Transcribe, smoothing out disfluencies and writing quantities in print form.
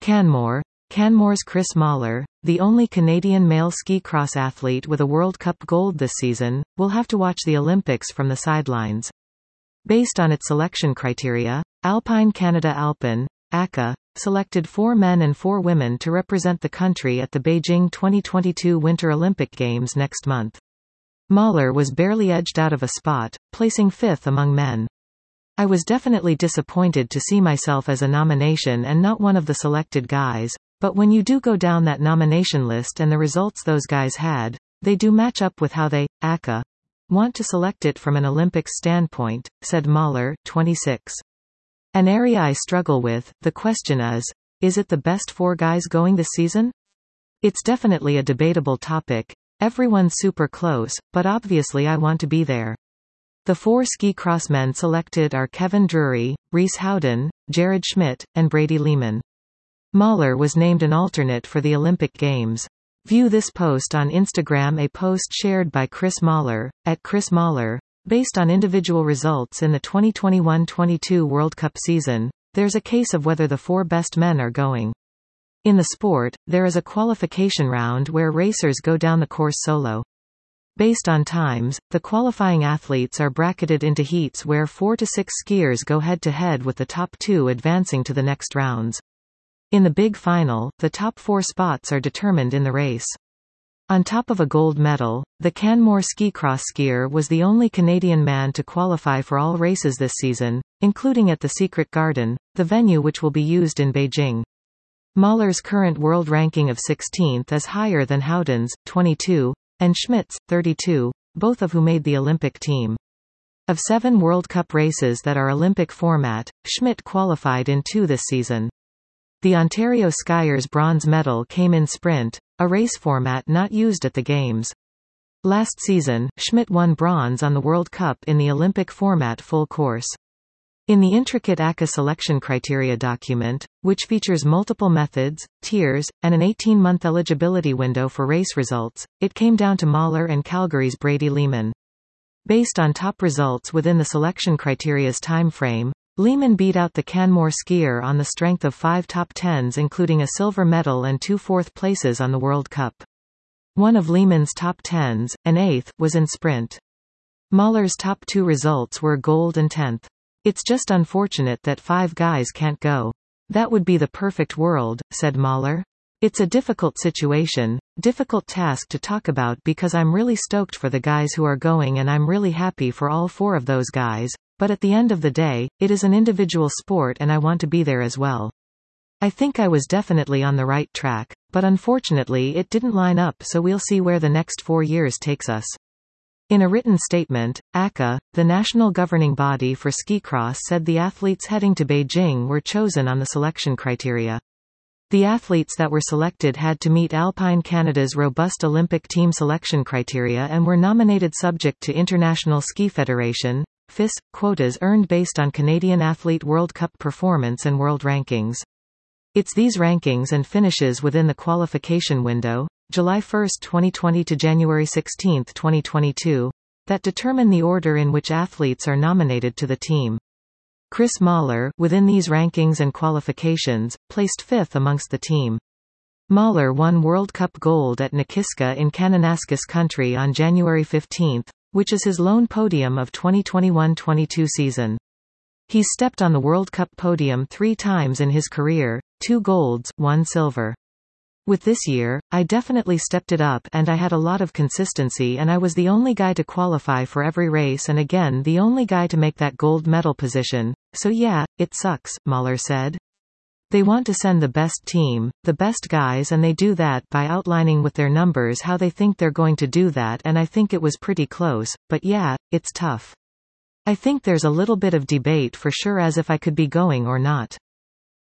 Canmore. Canmore's Chris Mahler, the only Canadian male ski cross athlete with a World Cup gold this season, will have to watch the Olympics from the sidelines. Based on its selection criteria, Alpine Canada Alpin, ACA, selected 4 men and 4 women to represent the country at the Beijing 2022 Winter Olympic Games next month. Mahler was barely edged out of a spot, placing 5th among men. I was definitely disappointed to see myself as a nomination and not one of the selected guys, but when you do go down that nomination list and the results those guys had, they do match up with how they, ACA, want to select it from an Olympics standpoint, said Mahler, 26. An area I struggle with, the question is it the best 4 guys going this season? It's definitely a debatable topic. Everyone's super close, but obviously I want to be there. The 4 ski cross men selected are Kevin Drury, Rhys Howden, Jared Schmidt, and Brady Lehman. Mahler was named an alternate for the Olympic Games. View this post on Instagram, a post shared by Chris Mahler, @ChrisMahler. Based on individual results in the 2021-22 World Cup season, there's a case of whether the 4 best men are going. In the sport, there is a qualification round where racers go down the course solo. Based on times, the qualifying athletes are bracketed into heats where 4 to 6 skiers go head-to-head with the top 2 advancing to the next rounds. In the big final, the top 4 spots are determined in the race. On top of a gold medal, the Canmore ski cross skier was the only Canadian man to qualify for all races this season, including at the Secret Garden, the venue which will be used in Beijing. Mahler's current world ranking of 16th is higher than Howden's, 22, and Schmidt's, 32, both of who made the Olympic team. Of 7 World Cup races that are Olympic format, Schmidt qualified in 2 this season. The Ontario Skiers' bronze medal came in sprint, a race format not used at the Games. Last season, Schmidt won bronze on the World Cup in the Olympic format full course. In the intricate ACA selection criteria document, which features multiple methods, tiers, and an 18-month eligibility window for race results, it came down to Mahler and Calgary's Brady Lehman. Based on top results within the selection criteria's time frame, Lehman beat out the Canmore skier on the strength of 5 top 10s, including a silver medal and 2 fourth places on the World Cup. One of Lehman's top 10s, an 8th, was in sprint. Mahler's top 2 results were gold and 10th. It's just unfortunate that 5 guys can't go. That would be the perfect world, said Mahler. It's a difficult situation, difficult task to talk about because I'm really stoked for the guys who are going and I'm really happy for all 4 of those guys. But at the end of the day, it is an individual sport and I want to be there as well. I think I was definitely on the right track, but unfortunately it didn't line up, so we'll see where the next 4 years takes us. In a written statement, ACA, the national governing body for ski cross, said the athletes heading to Beijing were chosen on the selection criteria. The athletes that were selected had to meet Alpine Canada's robust Olympic team selection criteria and were nominated subject to International Ski Federation (FIS) quotas earned based on Canadian Athlete World Cup performance and world rankings. It's these rankings and finishes within the qualification window, July 1, 2020 to January 16, 2022, that determine the order in which athletes are nominated to the team. Chris Mahler, within these rankings and qualifications, placed 5th amongst the team. Mahler won World Cup gold at Nakiska in Kananaskis Country on January 15, which is his lone podium of 2021-22 season. He's stepped on the World Cup podium 3 times in his career, 2 golds, 1 silver. With this year, I definitely stepped it up and I had a lot of consistency and I was the only guy to qualify for every race and again the only guy to make that gold medal position, so yeah, it sucks, Mahler said. They want to send the best team, the best guys, and they do that by outlining with their numbers how they think they're going to do that, and I think it was pretty close, but yeah, it's tough. I think there's a little bit of debate for sure as if I could be going or not.